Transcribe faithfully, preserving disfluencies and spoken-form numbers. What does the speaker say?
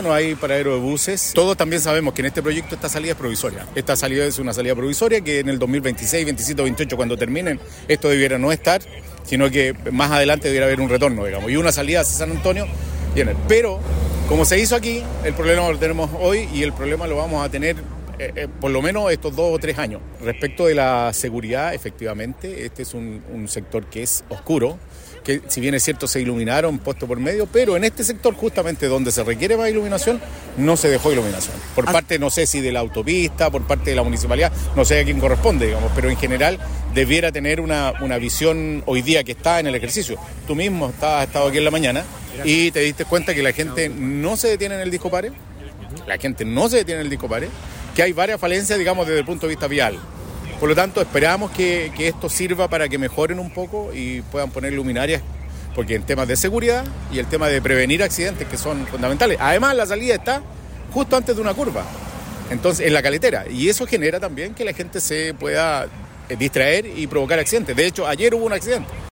no hay paradero de buses. Todos también sabemos que en este proyecto esta salida es provisoria. Esta salida es una salida provisoria que en el dos mil veintiséis, veintisiete, veintiocho, cuando terminen, esto debiera no estar, sino que más adelante debiera haber un retorno, digamos, y una salida hacia San Antonio. Viene. Pero, como se hizo aquí, el problema lo tenemos hoy y el problema lo vamos a tener eh, eh, por lo menos estos dos o tres años. Respecto de la seguridad, efectivamente, este es un, un sector que es oscuro, que si bien es cierto se iluminaron puesto por medio, pero en este sector justamente donde se requiere más iluminación, no se dejó iluminación. Por parte, no sé si de la autopista, por parte de la municipalidad, no sé a quién corresponde, digamos, pero en general debiera tener una, una visión hoy día que está en el ejercicio. Tú mismo has estado aquí en la mañana y te diste cuenta que la gente no se detiene en el disco pare, la gente no se detiene en el disco pare, que hay varias falencias, digamos, desde el punto de vista vial. Por lo tanto, esperamos que, que esto sirva para que mejoren un poco y puedan poner luminarias, porque en temas de seguridad y el tema de prevenir accidentes, que son fundamentales. Además, la salida está justo antes de una curva, entonces en la caletera, y eso genera también que la gente se pueda distraer y provocar accidentes. De hecho, ayer hubo un accidente.